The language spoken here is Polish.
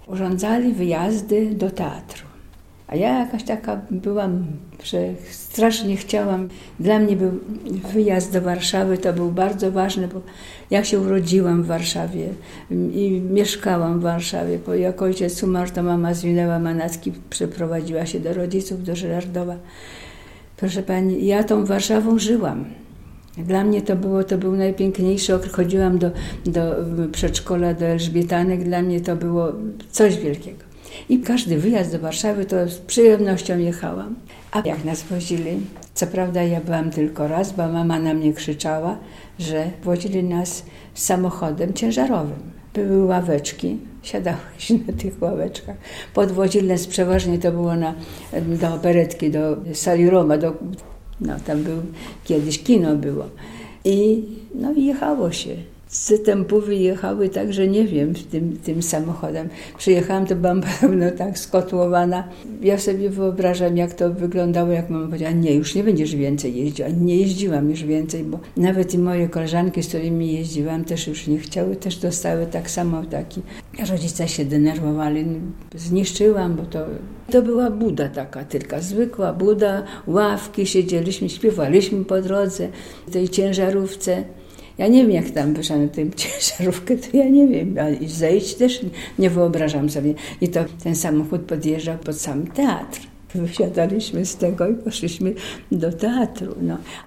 urządzali wyjazdy do teatru. A ja jakaś taka byłam, że strasznie chciałam. Dla mnie był wyjazd do Warszawy, to był bardzo ważny, bo ja się urodziłam w Warszawie i mieszkałam w Warszawie. Bo jak ojciec umarł, to mama zwinęła manatki, przeprowadziła się do rodziców, do Żyrardowa. Proszę pani, ja tą Warszawą żyłam. Dla mnie to był najpiękniejszy okres. Chodziłam do przedszkola, do Elżbietanek. Dla mnie to było coś wielkiego. I każdy wyjazd do Warszawy to z przyjemnością jechałam. A jak nas wozili, co prawda ja byłam tylko raz, bo mama na mnie krzyczała, że wozili nas samochodem ciężarowym. Były ławeczki, siadałeś na tych ławeczkach. Podwozili nas przeważnie, to było do operetki, do sali Roma, tam był kiedyś kino było. I jechało się. Z Tempówy jechały tak, że nie wiem, tym samochodem. Przyjechałam, to byłam pewno tak skotłowana. Ja sobie wyobrażam, jak to wyglądało, jak mama powiedziała, nie, już nie będziesz więcej jeździła. Nie jeździłam już więcej, bo nawet i moje koleżanki, z którymi jeździłam, też już nie chciały, też dostały tak samo taki. Rodzice się denerwowali, zniszczyłam, bo to była buda taka tylko, zwykła buda, ławki, siedzieliśmy, śpiewaliśmy po drodze, w tej ciężarówce. Ja nie wiem, jak tam wyszła na tę ciężarówkę, to ja nie wiem, ale zejść też nie wyobrażam sobie. I to ten samochód podjeżdżał pod sam teatr. Wysiadaliśmy z tego i poszliśmy do teatru.